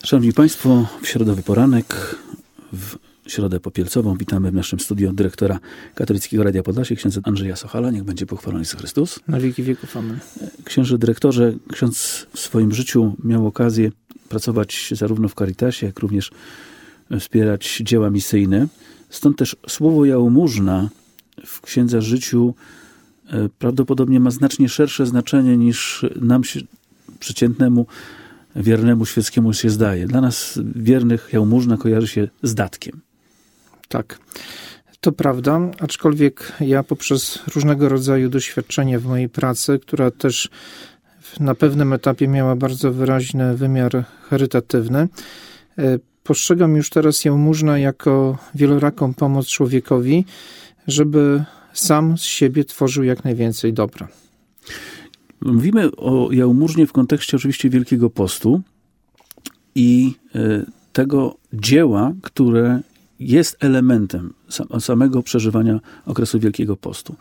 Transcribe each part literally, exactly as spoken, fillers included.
Szanowni Państwo, w środowy poranek, w środę popielcową witamy w naszym studio dyrektora Katolickiego Radia Podlasie, księdza Andrzeja Sochala. Niech będzie pochwalony Jezus Chrystus. Na wieki wieków. Amen. Księże dyrektorze, ksiądz w swoim życiu miał okazję pracować zarówno w Caritasie, jak również wspierać dzieła misyjne. Stąd też słowo jałmużna w księdza życiu prawdopodobnie ma znacznie szersze znaczenie niż nam się, przeciętnemu, wiernemu świeckiemu się zdaje. Dla nas wiernych jałmużna kojarzy się z datkiem. Tak, to prawda, aczkolwiek ja poprzez różnego rodzaju doświadczenia w mojej pracy, która też na pewnym etapie miała bardzo wyraźny wymiar charytatywny, postrzegam już teraz jałmużnę jako wieloraką pomoc człowiekowi, żeby sam z siebie tworzył jak najwięcej dobra. Mówimy o jałmużnie w kontekście oczywiście Wielkiego Postu i tego dzieła, które jest elementem samego przeżywania okresu Wielkiego Postu.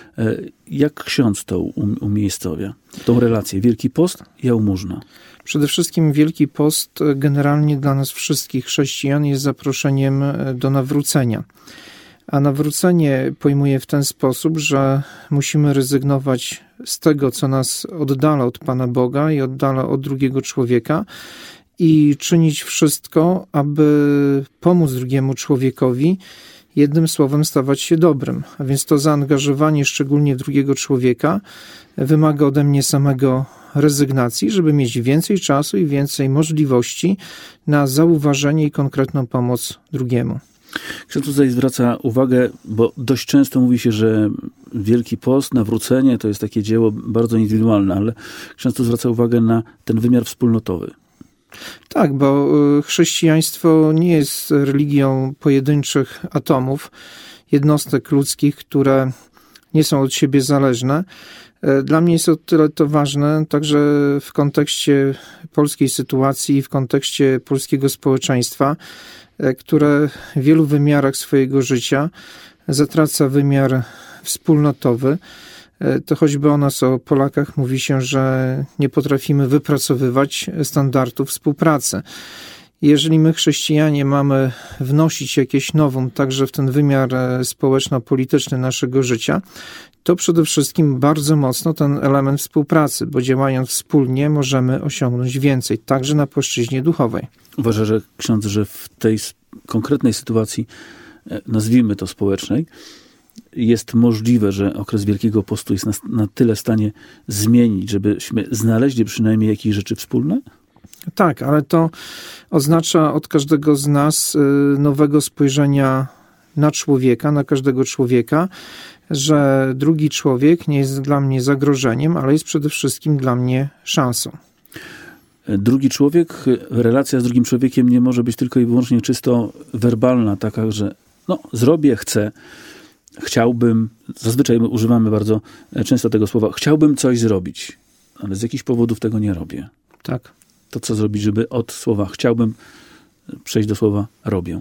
Jak ksiądz to umiejscowia, tą relację Wielki Post, jałmużna? Przede wszystkim Wielki Post generalnie dla nas wszystkich chrześcijan jest zaproszeniem do nawrócenia. A nawrócenie pojmuje w ten sposób, że musimy rezygnować z tego, co nas oddala od Pana Boga i oddala od drugiego człowieka i czynić wszystko, aby pomóc drugiemu człowiekowi, jednym słowem stawać się dobrym. A więc to zaangażowanie szczególnie drugiego człowieka wymaga ode mnie samego rezygnacji, żeby mieć więcej czasu i więcej możliwości na zauważenie i konkretną pomoc drugiemu. Ksiądz tutaj zwraca uwagę, bo dość często mówi się, że Wielki Post, nawrócenie to jest takie dzieło bardzo indywidualne, ale ksiądz tu zwraca uwagę na ten wymiar wspólnotowy. Tak, bo chrześcijaństwo nie jest religią pojedynczych atomów, jednostek ludzkich, które nie są od siebie zależne. Dla mnie jest o tyle to ważne, także w kontekście polskiej sytuacji, w kontekście polskiego społeczeństwa, które w wielu wymiarach swojego życia zatraca wymiar wspólnotowy. To choćby o nas, o Polakach, mówi się, że nie potrafimy wypracowywać standardów współpracy. Jeżeli my, chrześcijanie, mamy wnosić jakieś nowum także w ten wymiar społeczno-polityczny naszego życia, to przede wszystkim bardzo mocno ten element współpracy, bo działając wspólnie możemy osiągnąć więcej, także na płaszczyźnie duchowej. Uważa, że ksiądz, że w tej konkretnej sytuacji, nazwijmy to społecznej, jest możliwe, że okres Wielkiego Postu jest na, na tyle w stanie zmienić, żebyśmy znaleźli przynajmniej jakieś rzeczy wspólne? Tak, ale to oznacza od każdego z nas nowego spojrzenia na człowieka, na każdego człowieka, że drugi człowiek nie jest dla mnie zagrożeniem, ale jest przede wszystkim dla mnie szansą. Drugi człowiek, relacja z drugim człowiekiem nie może być tylko i wyłącznie czysto werbalna, taka, że no, zrobię, chcę, chciałbym, zazwyczaj my używamy bardzo często tego słowa, chciałbym coś zrobić, ale z jakichś powodów tego nie robię. Tak. To co zrobić, żeby od słowa chciałbym przejść do słowa robię?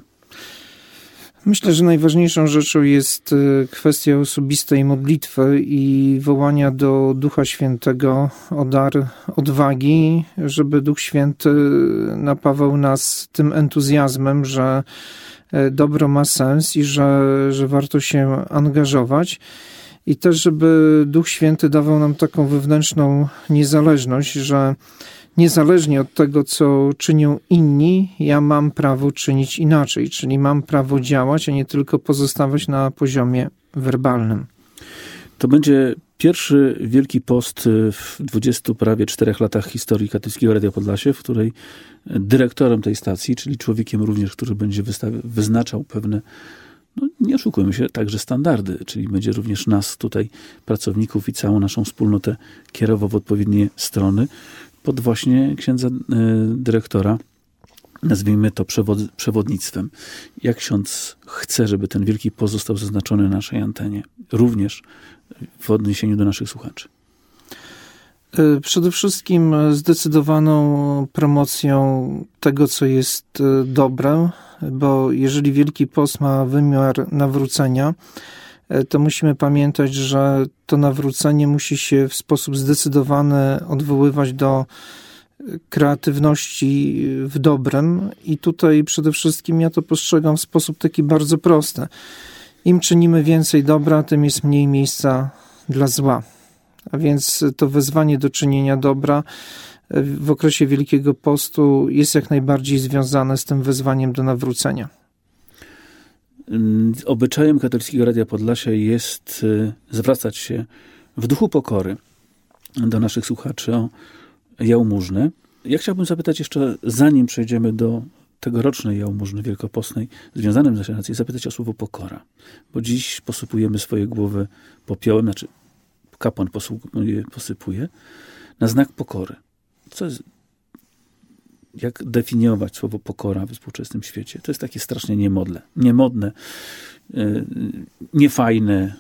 Myślę, że najważniejszą rzeczą jest kwestia osobistej modlitwy i wołania do Ducha Świętego o dar odwagi, żeby Duch Święty napawał nas tym entuzjazmem, że dobro ma sens i że, że warto się angażować. I też, żeby Duch Święty dawał nam taką wewnętrzną niezależność, że niezależnie od tego, co czynią inni, ja mam prawo czynić inaczej, czyli mam prawo działać, a nie tylko pozostawać na poziomie werbalnym. To będzie pierwszy Wielki Post w dwudziestu prawie czterech latach historii Katolickiego Radia Podlasie, w której dyrektorem tej stacji, czyli człowiekiem również, który będzie wystawi- wyznaczał pewne, no nie oszukujmy się, także standardy, czyli będzie również nas tutaj, pracowników i całą naszą wspólnotę kierował w odpowiednie strony, pod właśnie księdza y, dyrektora, nazwijmy to przewod, przewodnictwem. Jak ksiądz chce, żeby ten Wielki Post został zaznaczony na naszej antenie, również w odniesieniu do naszych słuchaczy? Przede wszystkim zdecydowaną promocją tego, co jest dobre, bo jeżeli Wielki Post ma wymiar nawrócenia, to musimy pamiętać, że to nawrócenie musi się w sposób zdecydowany odwoływać do kreatywności w dobrem i tutaj przede wszystkim ja to postrzegam w sposób taki bardzo prosty. Im czynimy więcej dobra, tym jest mniej miejsca dla zła. A więc to wezwanie do czynienia dobra w okresie Wielkiego Postu jest jak najbardziej związane z tym wezwaniem do nawrócenia. Obyczajem Katolickiego Radia Podlasia jest zwracać się w duchu pokory do naszych słuchaczy o jałmużnę. Ja chciałbym zapytać jeszcze, zanim przejdziemy do tegorocznej jałmużny wielkopostnej, związanym z naszą racją, zapytać o słowo pokora. Bo dziś posypujemy swoje głowy popiołem, znaczy kapłan posypuje, na znak pokory. Co jest, jak definiować słowo pokora w współczesnym świecie? To jest takie strasznie niemodne, niemodne, yy, niefajne.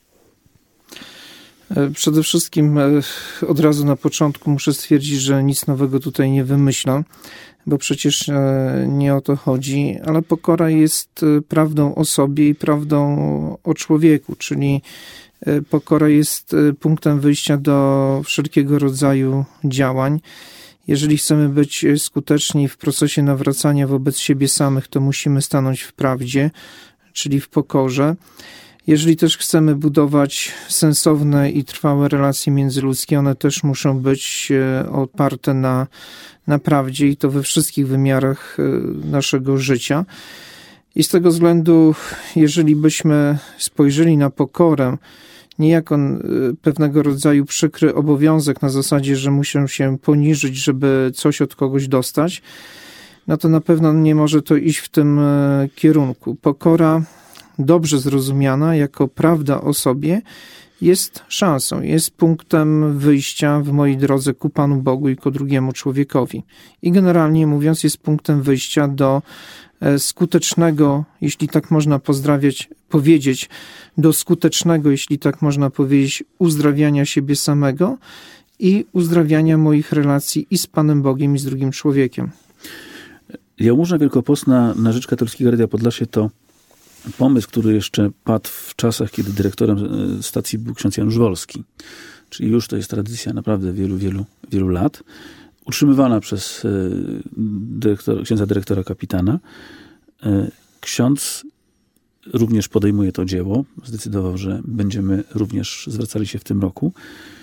Przede wszystkim od razu na początku muszę stwierdzić, że nic nowego tutaj nie wymyślę, bo przecież nie o to chodzi, ale pokora jest prawdą o sobie i prawdą o człowieku, czyli pokora jest punktem wyjścia do wszelkiego rodzaju działań. Jeżeli chcemy być skuteczni w procesie nawracania wobec siebie samych, to musimy stanąć w prawdzie, czyli w pokorze. Jeżeli też chcemy budować sensowne i trwałe relacje międzyludzkie, one też muszą być oparte na, na prawdzie i to we wszystkich wymiarach naszego życia. I z tego względu, jeżeli byśmy spojrzeli na pokorę nie jako pewnego rodzaju przykry obowiązek na zasadzie, że muszę się poniżyć, żeby coś od kogoś dostać, no to na pewno nie może to iść w tym kierunku. Pokora dobrze zrozumiana jako prawda o sobie jest szansą, jest punktem wyjścia w mojej drodze ku Panu Bogu i ku drugiemu człowiekowi. I generalnie mówiąc, jest punktem wyjścia do skutecznego, jeśli tak można pozdrawiać, powiedzieć, do skutecznego, jeśli tak można powiedzieć, uzdrawiania siebie samego i uzdrawiania moich relacji i z Panem Bogiem, i z drugim człowiekiem. Jałmużna Wielkopostna na rzecz Katolickiego Radia Podlasie to pomysł, który jeszcze padł w czasach, kiedy dyrektorem stacji był ksiądz Janusz Wolski. Czyli już to jest tradycja naprawdę wielu, wielu, wielu lat. Utrzymywana przez dyrektor, księdza dyrektora kapitana. Ksiądz również podejmuje to dzieło. Zdecydował, że będziemy również zwracali się w tym roku.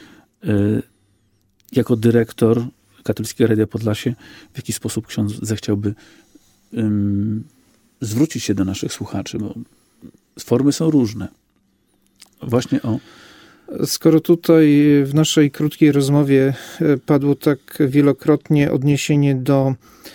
Jako dyrektor Katolickiego Radia Podlasie, w jaki sposób ksiądz zechciałby um, zwrócić się do naszych słuchaczy, bo formy są różne. Właśnie o... Skoro tutaj w naszej krótkiej rozmowie padło tak wielokrotnie odniesienie do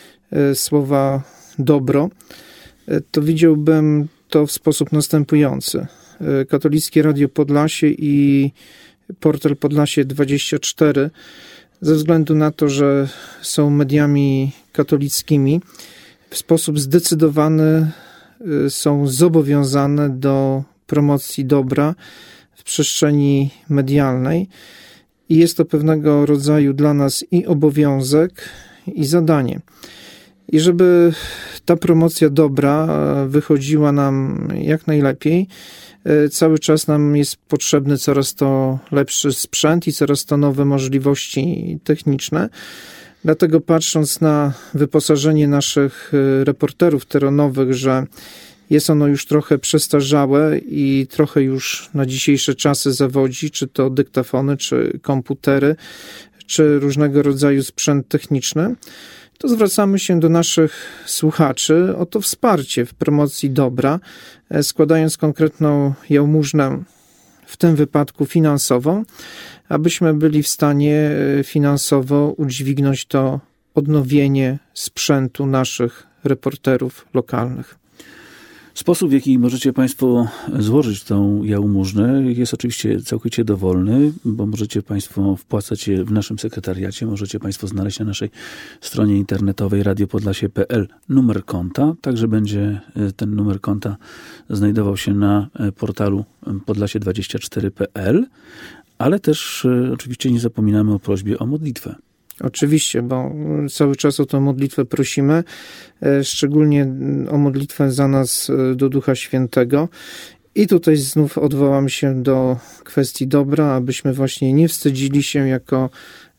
słowa dobro, to widziałbym to w sposób następujący. Katolickie Radio Podlasie i portal Podlasie dwadzieścia cztery, ze względu na to, że są mediami katolickimi, w sposób zdecydowany są zobowiązane do promocji dobra w przestrzeni medialnej i jest to pewnego rodzaju dla nas i obowiązek, i zadanie. I żeby ta promocja dobra wychodziła nam jak najlepiej, cały czas nam jest potrzebny coraz to lepszy sprzęt i coraz to nowe możliwości techniczne. Dlatego patrząc na wyposażenie naszych reporterów terenowych, że jest ono już trochę przestarzałe i trochę już na dzisiejsze czasy zawodzi, czy to dyktafony, czy komputery, czy różnego rodzaju sprzęt techniczny, to zwracamy się do naszych słuchaczy o to wsparcie w promocji dobra, składając konkretną jałmużnę, w tym wypadku finansową, abyśmy byli w stanie finansowo udźwignąć to odnowienie sprzętu naszych reporterów lokalnych. Sposób, w jaki możecie Państwo złożyć tą jałmużnę, jest oczywiście całkowicie dowolny, bo możecie Państwo wpłacać je w naszym sekretariacie, możecie Państwo znaleźć na naszej stronie internetowej radio podlasie kropka p l numer konta, także będzie ten numer konta znajdował się na portalu podlasie dwadzieścia cztery kropka p l, ale też oczywiście nie zapominamy o prośbie o modlitwę. Oczywiście, bo cały czas o tę modlitwę prosimy, szczególnie o modlitwę za nas do Ducha Świętego. I tutaj znów odwołam się do kwestii dobra, abyśmy właśnie nie wstydzili się jako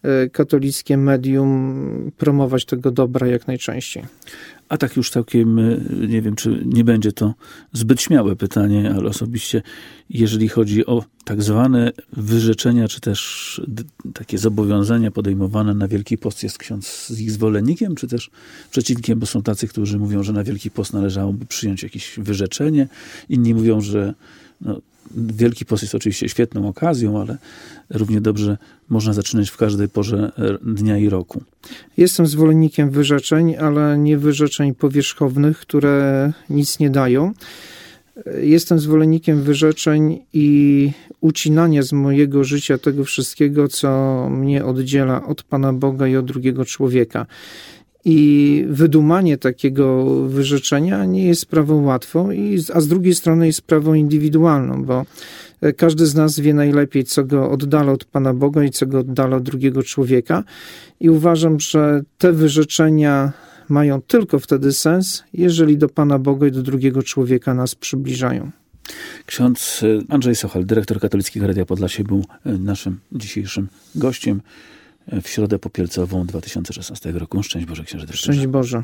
katolickie medium promować tego dobra jak najczęściej. A tak już całkiem, nie wiem, czy nie będzie to zbyt śmiałe pytanie, ale osobiście, jeżeli chodzi o tak zwane wyrzeczenia, czy też d- takie zobowiązania podejmowane na Wielki Post, jest ksiądz z ich zwolennikiem, czy też przeciwnikiem, bo są tacy, którzy mówią, że na Wielki Post należałoby przyjąć jakieś wyrzeczenie. Inni mówią, że no, Wielki Post jest oczywiście świetną okazją, ale równie dobrze można zaczynać w każdej porze dnia i roku. Jestem zwolennikiem wyrzeczeń, ale nie wyrzeczeń powierzchownych, które nic nie dają. Jestem zwolennikiem wyrzeczeń i ucinania z mojego życia tego wszystkiego, co mnie oddziela od Pana Boga i od drugiego człowieka. I wydumanie takiego wyrzeczenia nie jest sprawą łatwą, a z drugiej strony jest sprawą indywidualną, bo każdy z nas wie najlepiej, co go oddala od Pana Boga i co go oddala od drugiego człowieka. I uważam, że te wyrzeczenia mają tylko wtedy sens, jeżeli do Pana Boga i do drugiego człowieka nas przybliżają. Ksiądz Andrzej Sochal, dyrektor Katolickiego Radia Podlasie, był naszym dzisiejszym gościem w środę popielcową dwa tysiące szesnastego roku. Szczęść Boże, księże dyrektorze. Szczęść Boże.